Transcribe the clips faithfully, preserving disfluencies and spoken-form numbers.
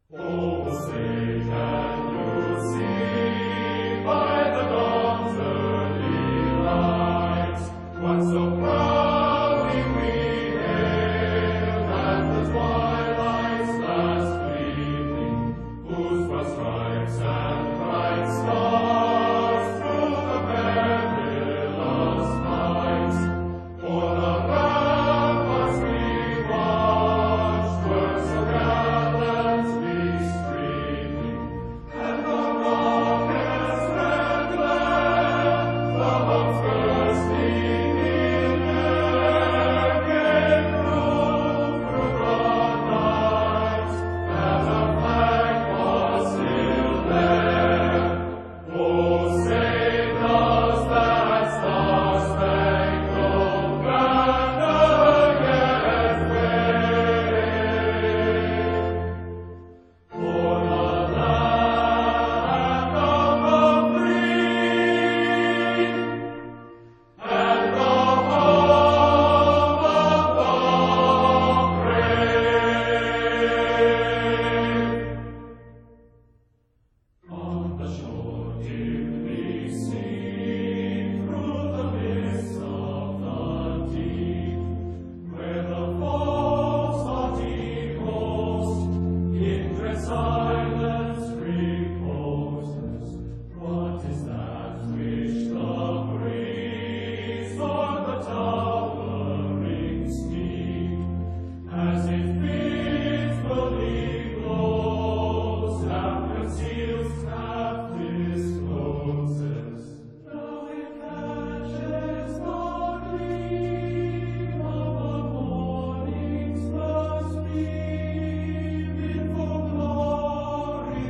Oh, say can you see by the dawn's early light what so proudly we hailed at the twilight's last gleaming, whose broad stripes and bright stars through the perilous fight o'er the ramparts we watched were so gallantly streaming, and the rocket's red glare, the hopes bursting in air, gave proof through broad night that our flag was still there. Oh, say does that star-spangled banner yet wave o'er the land of the free and the home of the brave? On the shore dimly seen through the mists of the deep, where the foe's haughty host in dread silence reposes, what is that which the breeze o'er the towering steep, as it fitfully blows, half conceals, half discloses, though it catches the gleam of the morning's first beam, in full glory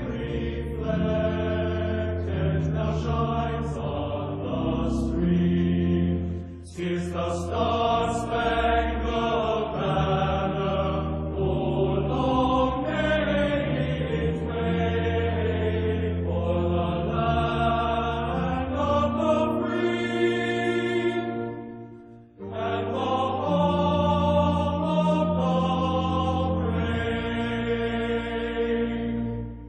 reflected, now shines on the stream. 'Tis the star-spangled banner, oh, long may it wave o'er the land of the free and the home of the brave.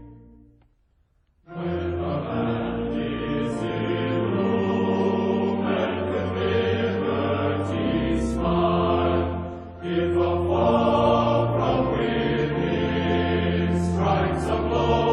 When the land is illumined with liberty's smile, if a foe from within strikes a blow